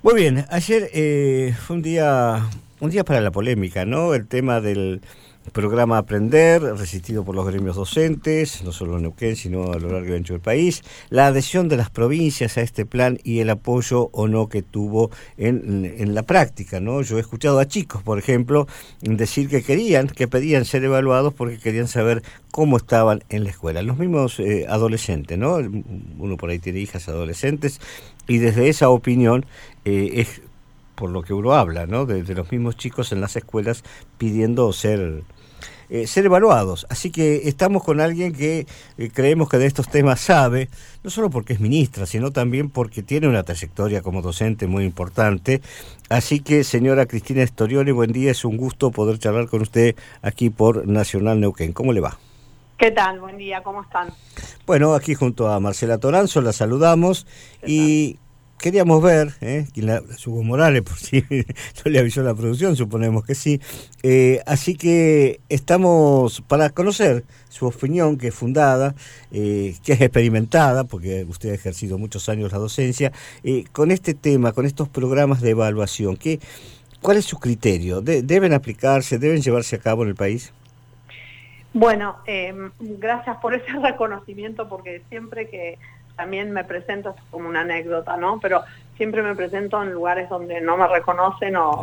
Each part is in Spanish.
Muy bien, ayer fue un día para la polémica, ¿no? El tema del programa Aprender, resistido por los gremios docentes, no solo en Neuquén, sino a lo largo y ancho del país, la adhesión de las provincias a este plan y el apoyo o no que tuvo en la práctica, ¿no? Yo he escuchado a chicos, por ejemplo, decir que pedían ser evaluados porque querían saber cómo estaban en la escuela. Los mismos adolescentes, ¿no? Uno por ahí tiene hijas adolescentes, y desde esa opinión es por lo que uno habla, ¿no? De los mismos chicos en las escuelas pidiendo ser evaluados. Así que estamos con alguien que creemos que de estos temas sabe, no solo porque es ministra, sino también porque tiene una trayectoria como docente muy importante. Así que, señora Cristina Storioni, buen día, es un gusto poder charlar con usted aquí por Nacional Neuquén. ¿Cómo le va? ¿Qué tal? Buen día, ¿cómo están? Bueno, aquí junto a Marcela Toranzo la saludamos y queríamos ver, Hugo Morales, por si no le avisó la producción, suponemos que sí. Así que estamos para conocer su opinión, que es fundada, que es experimentada, porque usted ha ejercido muchos años la docencia, con este tema, con estos programas de evaluación. ¿Cuál es su criterio? ¿Deben aplicarse, deben llevarse a cabo en el país? Bueno, gracias por ese reconocimiento, porque siempre que también me presento, es como una anécdota, ¿no? Pero siempre me presento en lugares donde no me reconocen o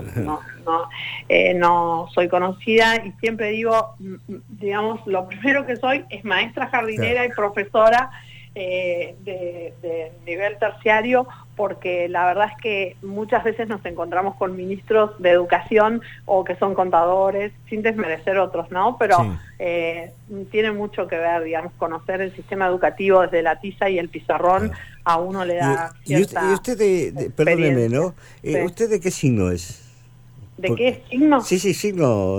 no soy conocida, y siempre digo, digamos, lo primero que soy es maestra jardinera y profesora de nivel terciario, porque la verdad es que muchas veces nos encontramos con ministros de educación o que son contadores, sin desmerecer otros, ¿no? Pero tiene mucho que ver, digamos, conocer el sistema educativo desde la tiza y el pizarrón, a uno le da cierta y usted perdóneme, ¿no? Sí. ¿Usted de qué signo es? ¿De qué signo? Sí, signo.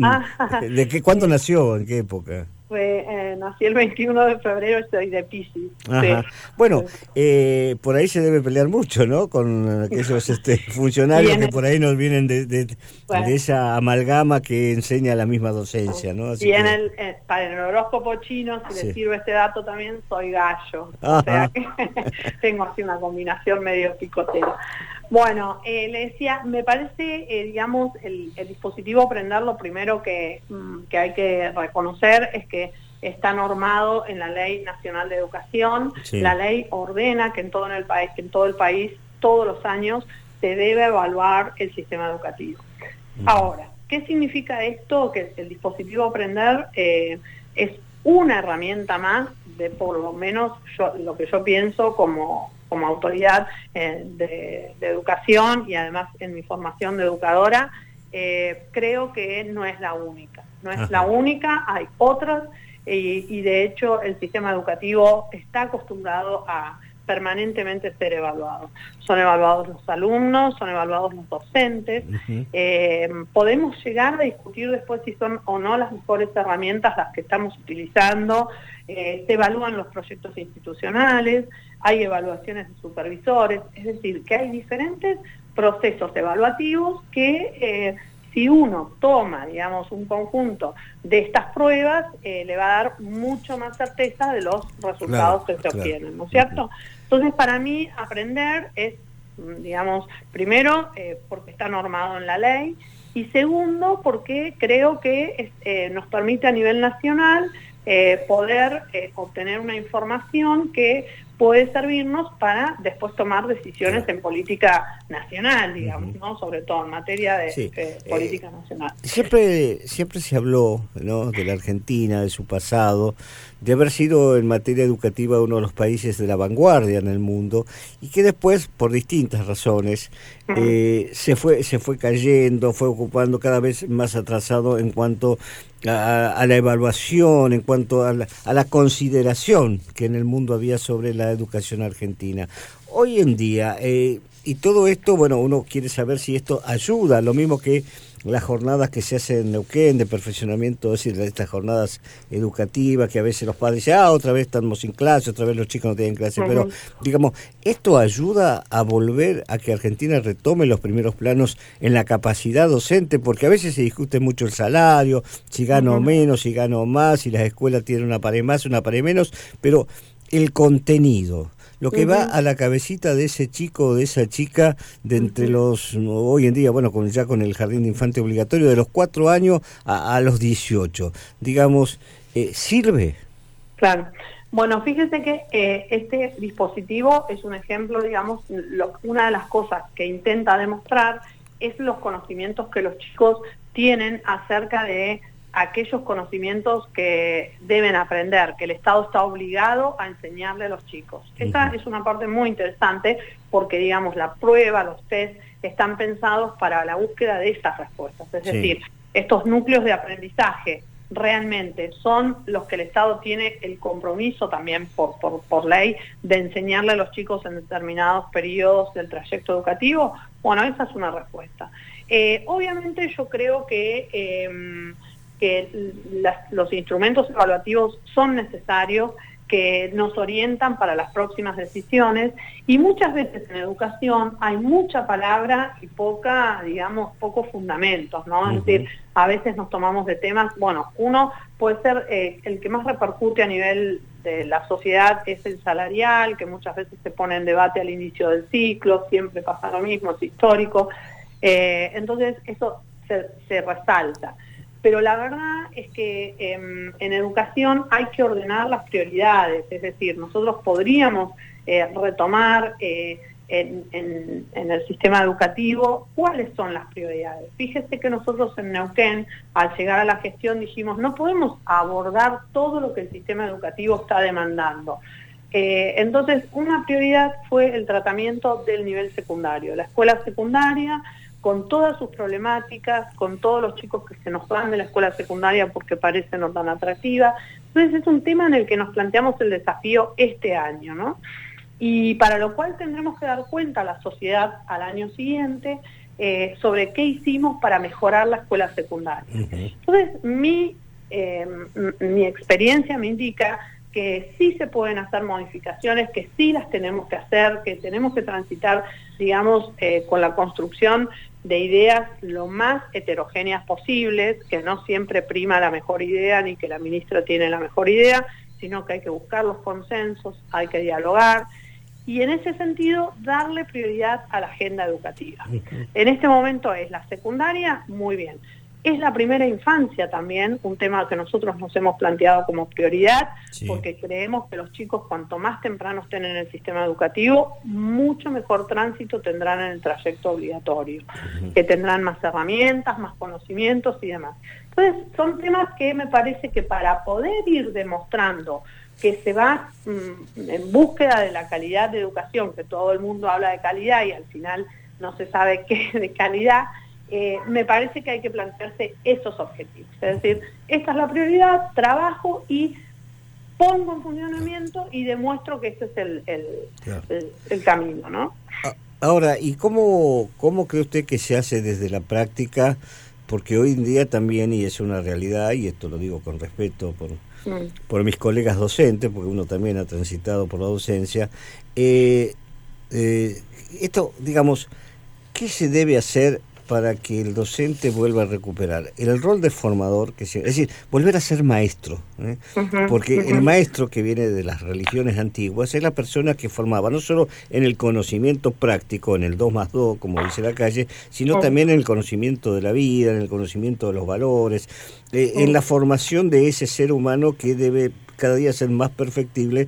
¿Cuándo nació? ¿En qué época? Nací el 21 de febrero, soy de Piscis. Ajá. Sí. Bueno, por ahí se debe pelear mucho, ¿no? Con aquellos funcionarios que por ahí nos vienen de esa amalgama que enseña la misma docencia, ¿no? Así para el horóscopo chino, si le sirve este dato también, soy gallo. Ajá. O sea que tengo así una combinación medio picotera. Bueno, le decía, me parece, digamos, el dispositivo Aprender, lo primero que hay que reconocer es que está normado en la Ley Nacional de Educación. Sí. La ley ordena que en todo el país, todos los años, se debe evaluar el sistema educativo. Ahora, ¿qué significa esto? Que el dispositivo Aprender es una herramienta más de, por lo menos, lo que yo pienso como autoridad de educación, y además en mi formación de educadora, creo que no es la única. No es la única, hay otras, y de hecho el sistema educativo está acostumbrado a permanentemente ser evaluado. Son evaluados los alumnos, son evaluados los docentes. Podemos llegar a discutir después si son o no las mejores herramientas las que estamos utilizando. Se evalúan los proyectos institucionales, hay evaluaciones de supervisores, es decir, que hay diferentes procesos evaluativos que si uno toma, digamos, un conjunto de estas pruebas, le va a dar mucho más certeza de los resultados que se obtienen, ¿no es cierto? Entonces, para mí, aprender es, digamos, primero, porque está normado en la ley, y segundo, porque creo que nos permite a nivel nacional poder obtener una información que puede servirnos para después tomar decisiones en política nacional, digamos, ¿no? Sobre todo en materia de política nacional. Siempre se habló, ¿no?, de la Argentina, de su pasado, de haber sido en materia educativa uno de los países de la vanguardia en el mundo, y que después, por distintas razones, se fue cayendo, fue ocupando cada vez más atrasado en cuanto a la evaluación, en cuanto a la consideración que en el mundo había sobre la educación argentina. Hoy en día, y todo esto, bueno, uno quiere saber si esto ayuda, lo mismo que las jornadas que se hacen en Neuquén de perfeccionamiento, es decir, estas jornadas educativas que a veces los padres dicen, otra vez estamos sin clase, otra vez los chicos no tienen clase, pero digamos, ¿esto ayuda a volver a que Argentina retome los primeros planos en la capacidad docente? Porque a veces se discute mucho el salario, si gano menos, si gano más, si las escuelas tienen una pared más, una pared menos, pero el contenido, lo que va a la cabecita de ese chico o de esa chica de entre los, hoy en día, bueno, ya con el jardín de infante obligatorio, de los 4 años a los 18. Digamos, ¿sirve? Claro. Bueno, fíjese que este dispositivo es un ejemplo, digamos, una de las cosas que intenta demostrar es los conocimientos que los chicos tienen acerca de aquellos conocimientos que deben aprender, que el Estado está obligado a enseñarle a los chicos. Esa es una parte muy interesante porque, digamos, la prueba, los test, están pensados para la búsqueda de esas respuestas. Es decir, estos núcleos de aprendizaje realmente son los que el Estado tiene el compromiso también por ley de enseñarle a los chicos en determinados periodos del trayecto educativo. Bueno, esa es una respuesta. Obviamente yo creo que los instrumentos evaluativos son necesarios, que nos orientan para las próximas decisiones, y muchas veces en educación hay mucha palabra y pocos fundamentos, ¿no? Es decir, a veces nos tomamos de temas, bueno, uno puede ser el que más repercute a nivel de la sociedad es el salarial, que muchas veces se pone en debate al inicio del ciclo, siempre pasa lo mismo, es histórico, entonces eso se resalta. Pero la verdad es que en educación hay que ordenar las prioridades, es decir, nosotros podríamos retomar en el sistema educativo cuáles son las prioridades. Fíjese que nosotros en Neuquén, al llegar a la gestión, dijimos no podemos abordar todo lo que el sistema educativo está demandando. Entonces, una prioridad fue el tratamiento del nivel secundario, la escuela secundaria, con todas sus problemáticas, con todos los chicos que se nos van de la escuela secundaria porque parece no tan atractiva. Entonces es un tema en el que nos planteamos el desafío este año, ¿no? Y para lo cual tendremos que dar cuenta a la sociedad al año siguiente sobre qué hicimos para mejorar la escuela secundaria. Entonces mi experiencia me indica que sí se pueden hacer modificaciones, que sí las tenemos que hacer, que tenemos que transitar, digamos, con la construcción de ideas lo más heterogéneas posibles, que no siempre prima la mejor idea ni que la ministra tiene la mejor idea, sino que hay que buscar los consensos, hay que dialogar y en ese sentido darle prioridad a la agenda educativa. En este momento es la secundaria, muy bien. Es la primera infancia también, un tema que nosotros nos hemos planteado como prioridad, porque creemos que los chicos cuanto más temprano estén en el sistema educativo, mucho mejor tránsito tendrán en el trayecto obligatorio, que tendrán más herramientas, más conocimientos y demás. Entonces, son temas que me parece que para poder ir demostrando que se va en búsqueda de la calidad de educación, que todo el mundo habla de calidad y al final no se sabe qué es de calidad, me parece que hay que plantearse esos objetivos. Es decir, esta es la prioridad, trabajo y pongo en funcionamiento y demuestro que este es el camino, ¿no? Ahora, ¿y cómo cree usted que se hace desde la práctica? Porque hoy en día también, y es una realidad, y esto lo digo con respeto por mis colegas docentes, porque uno también ha transitado por la docencia, esto, digamos, ¿qué se debe hacer para que el docente vuelva a recuperar el rol de formador, es decir, volver a ser maestro, porque el maestro que viene de las religiones antiguas es la persona que formaba no solo en el conocimiento práctico, en el 2 más 2, como dice la calle, sino también en el conocimiento de la vida, en el conocimiento de los valores, en la formación de ese ser humano que debe cada día ser más perfectible,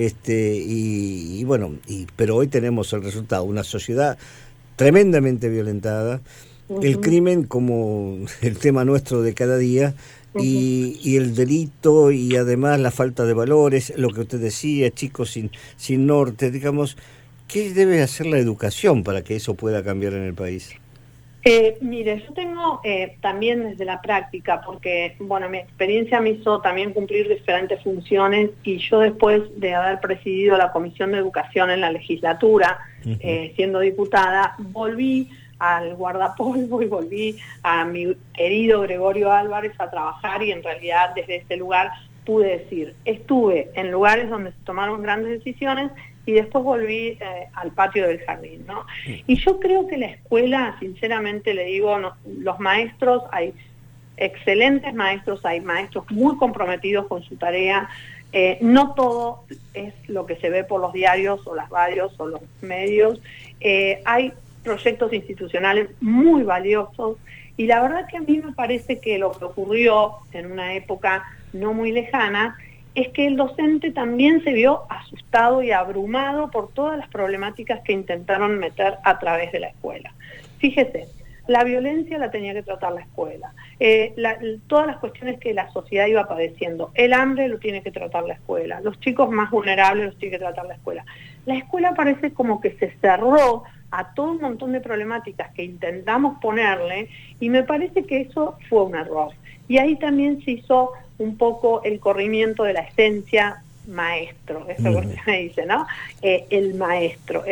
pero hoy tenemos el resultado, una sociedad tremendamente violentada, el crimen como el tema nuestro de cada día, y el delito y además la falta de valores, lo que usted decía, chicos sin norte, digamos, ¿qué debe hacer la educación para que eso pueda cambiar en el país? Mire, yo tengo también desde la práctica, porque bueno, mi experiencia me hizo también cumplir diferentes funciones y yo después de haber presidido la Comisión de Educación en la legislatura, siendo diputada, volví al guardapolvo y volví a mi querido Gregorio Álvarez a trabajar y en realidad desde ese lugar pude decir, estuve en lugares donde se tomaron grandes decisiones y después volví al patio del jardín, ¿no? Y yo creo que la escuela, sinceramente le digo, los maestros, hay excelentes maestros, hay maestros muy comprometidos con su tarea, No todo es lo que se ve por los diarios o las radios o los medios. Hay proyectos institucionales muy valiosos y la verdad que a mí me parece que lo que ocurrió en una época no muy lejana es que el docente también se vio asustado y abrumado por todas las problemáticas que intentaron meter a través de la escuela. Fíjese, la violencia la tenía que tratar la escuela, todas las cuestiones que la sociedad iba padeciendo, el hambre lo tiene que tratar la escuela, los chicos más vulnerables los tiene que tratar la escuela. La escuela parece como que se cerró a todo un montón de problemáticas que intentamos ponerle y me parece que eso fue un error. Y ahí también se hizo un poco el corrimiento de la esencia maestro, eso que usted me dice, ¿no? El maestro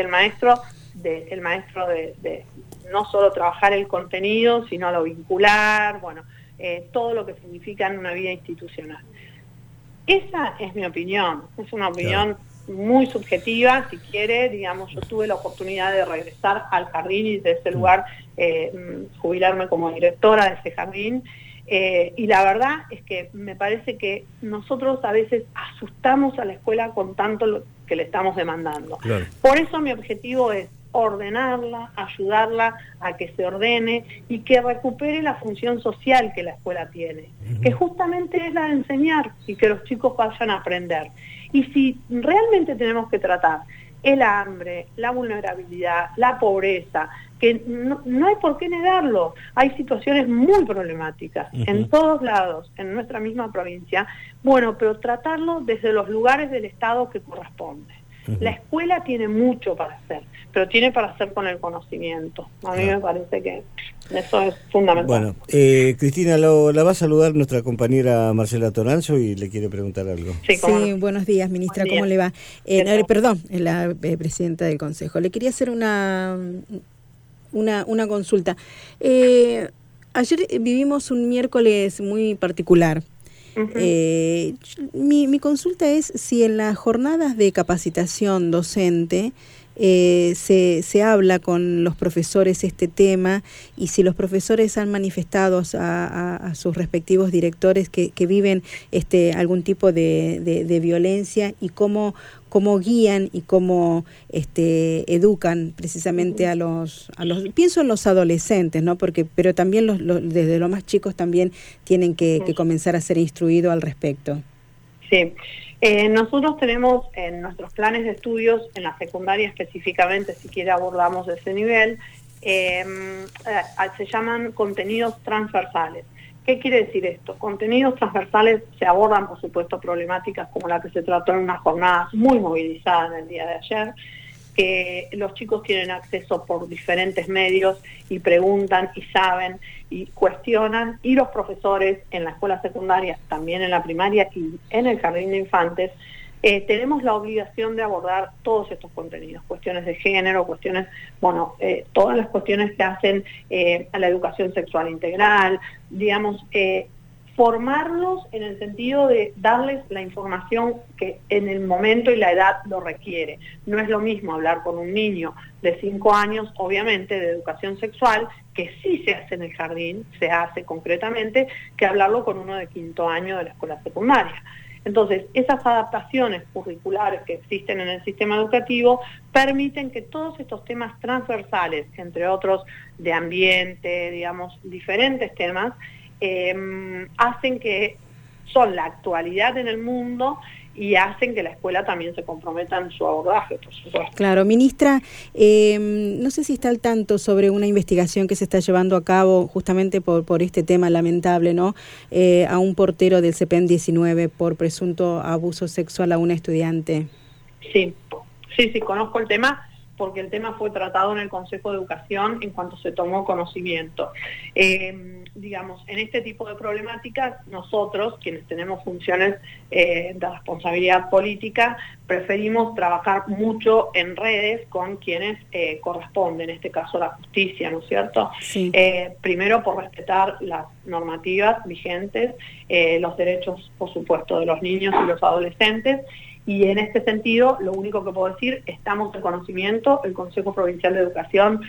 de no solo trabajar el contenido, sino lo vincular, bueno, todo lo que significa en una vida institucional. Esa es mi opinión, es una opinión muy subjetiva, si quiere, digamos, yo tuve la oportunidad de regresar al jardín y de ese lugar jubilarme como directora de ese jardín, y la verdad es que me parece que nosotros a veces asustamos a la escuela con tanto lo que le estamos demandando. Claro. Por eso mi objetivo es ordenarla, ayudarla a que se ordene y que recupere la función social que la escuela tiene, que justamente es la de enseñar y que los chicos vayan a aprender. Y si realmente tenemos que tratar el hambre, la vulnerabilidad, la pobreza, que no hay por qué negarlo, hay situaciones muy problemáticas en todos lados, en nuestra misma provincia, bueno, pero tratarlo desde los lugares del Estado que corresponde. La escuela tiene mucho para hacer, pero tiene para hacer con el conocimiento. A mí me parece que eso es fundamental. Bueno, Cristina, la va a saludar nuestra compañera Marcela Toranzo y le quiere preguntar algo. Sí, buenos días, ministra, ¿cómo le va? Perdón, la presidenta del Consejo. Le quería hacer una consulta. Ayer vivimos un miércoles muy particular. Mi consulta es si en las jornadas de capacitación docente se habla con los profesores este tema y si los profesores han manifestado a sus respectivos directores que viven algún tipo de violencia y cómo guían y cómo educan precisamente a los pienso en los adolescentes, ¿no? Pero también desde los más chicos también tienen que comenzar a ser instruidos al respecto. Sí. Nosotros tenemos en nuestros planes de estudios, en la secundaria específicamente, si quiere abordamos ese nivel, se llaman contenidos transversales. ¿Qué quiere decir esto? Contenidos transversales se abordan, por supuesto, problemáticas como la que se trató en una jornada muy movilizada en el día de ayer, que los chicos tienen acceso por diferentes medios y preguntan y saben y cuestionan, y los profesores en la escuela secundaria, también en la primaria y en el jardín de infantes, tenemos la obligación de abordar todos estos contenidos, cuestiones de género, cuestiones, todas las cuestiones que hacen a la educación sexual integral, digamos, formarlos en el sentido de darles la información que en el momento y la edad lo requiere. No es lo mismo hablar con un niño de 5 años, obviamente, de educación sexual, que sí se hace en el jardín, se hace concretamente, que hablarlo con uno de 5º año de la escuela secundaria. Entonces, esas adaptaciones curriculares que existen en el sistema educativo permiten que todos estos temas transversales, entre otros de ambiente, digamos, diferentes temas, hacen que son la actualidad en el mundo y hacen que la escuela también se comprometa en su abordaje, por supuesto. Claro, ministra, no sé si está al tanto sobre una investigación que se está llevando a cabo justamente por este tema lamentable, ¿no? A un portero del CEPEN 19 por presunto abuso sexual a una estudiante. Sí, conozco el tema, porque el tema fue tratado en el Consejo de Educación en cuanto se tomó conocimiento. Digamos, en este tipo de problemáticas, nosotros, quienes tenemos funciones de responsabilidad política, preferimos trabajar mucho en redes con quienes corresponden, en este caso la justicia, ¿no es cierto? Sí. Primero por respetar las normativas vigentes, los derechos, por supuesto, de los niños y los adolescentes. Y en este sentido, lo único que puedo decir, estamos en conocimiento, el Consejo Provincial de Educación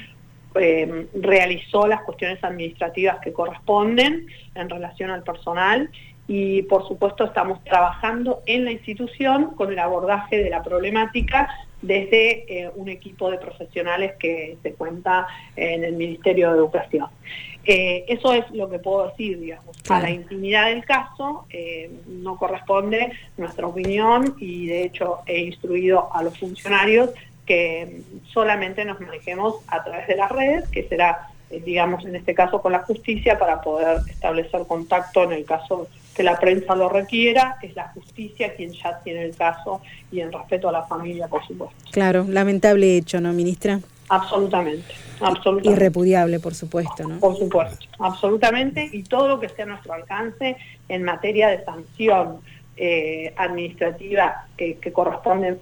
realizó las cuestiones administrativas que corresponden en relación al personal y por supuesto estamos trabajando en la institución con el abordaje de la problemática desde un equipo de profesionales que se cuenta en el Ministerio de Educación. Eso es lo que puedo decir, digamos. A la intimidad del caso no corresponde nuestra opinión, y de hecho he instruido a los funcionarios que solamente nos manejemos a través de las redes, que será, digamos, en este caso con la justicia, para poder establecer contacto en el caso que la prensa lo requiera. Es la justicia quien ya tiene el caso, y en respeto a la familia, por supuesto. Claro, lamentable hecho, ¿no, ministra? Absolutamente, absolutamente. Y repudiable, por supuesto, ¿no? Por supuesto, absolutamente, y todo lo que esté a nuestro alcance en materia de sanción administrativa que corresponde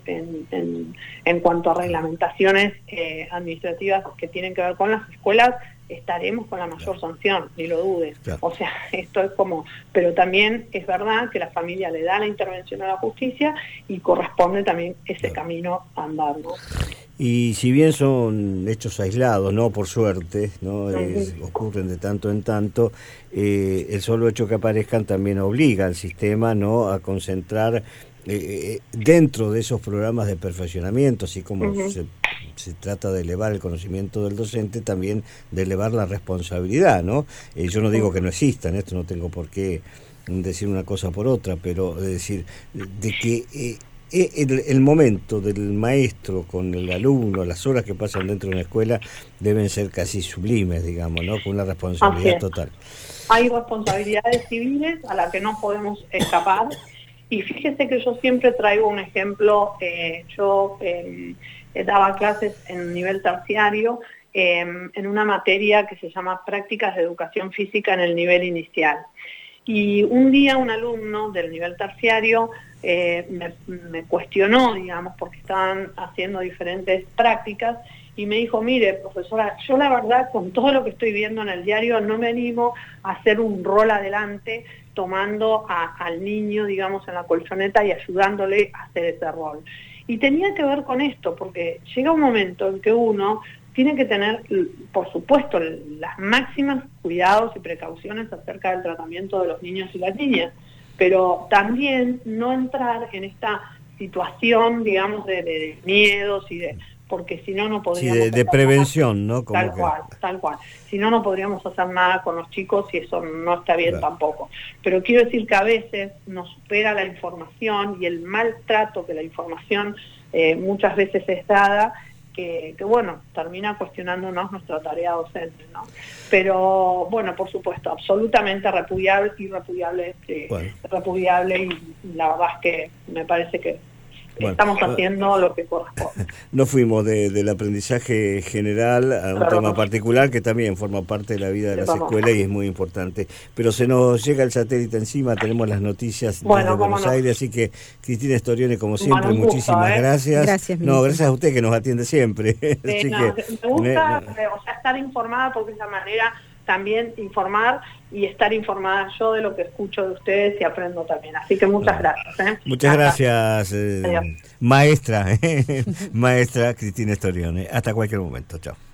en cuanto a reglamentaciones administrativas que tienen que ver con las escuelas, estaremos con la mayor sanción, ni lo dudes. Claro. O sea, esto es como, pero también es verdad que la familia le da la intervención a la justicia y corresponde también ese camino a andar, ¿no? Y si bien son hechos aislados, no, por suerte, no ocurren de tanto en tanto, el solo hecho que aparezcan también obliga al sistema, no, a concentrar dentro de esos programas de perfeccionamiento, así como se trata de elevar el conocimiento del docente, también de elevar la responsabilidad, ¿no? Yo no digo que no existan, esto no tengo por qué decir una cosa por otra, pero es decir, de que el momento del maestro con el alumno, las horas que pasan dentro de una escuela deben ser casi sublimes, digamos, ¿no? Con una responsabilidad total. Hay responsabilidades civiles a las que no podemos escapar, y fíjese que yo siempre traigo un ejemplo. Yo daba clases en nivel terciario en una materia que se llama Prácticas de Educación Física en el nivel inicial. Y un día un alumno del nivel terciario me cuestionó, digamos, porque estaban haciendo diferentes prácticas, y me dijo: mire, profesora, yo la verdad, con todo lo que estoy viendo en el diario, no me animo a hacer un rol adelante tomando al niño, digamos, en la colchoneta y ayudándole a hacer ese rol. Y tenía que ver con esto, porque llega un momento en que uno tiene que tener, por supuesto, las máximas cuidados y precauciones acerca del tratamiento de los niños y las niñas, pero también no entrar en esta situación, digamos, de miedos y de... porque si no, no podríamos... Sí, de prevención, ¿no? Como tal cual. Si no, no podríamos hacer nada con los chicos, y eso no está bien tampoco. Pero quiero decir que a veces nos supera la información y el maltrato que la información muchas veces es dada, que bueno, termina cuestionándonos nuestra tarea docente, ¿no? Pero bueno, por supuesto, absolutamente repudiable, irrepudiable, repudiable, y la verdad es que me parece que estamos haciendo lo que corresponde. No fuimos del aprendizaje general a un tema particular que también forma parte de la vida de las escuelas y es muy importante. Pero se nos llega el satélite encima, tenemos las noticias desde Buenos Aires, así que Cristina Storione, como siempre, muchísimas gracias. Gracias, no, gracias a usted que nos atiende siempre. Así me gusta estar informada, porque es la manera también informar y estar informada yo de lo que escucho de ustedes, y aprendo también. Así que muchas gracias. Muchas gracias, maestra Cristina Storione. Hasta cualquier momento. Chao.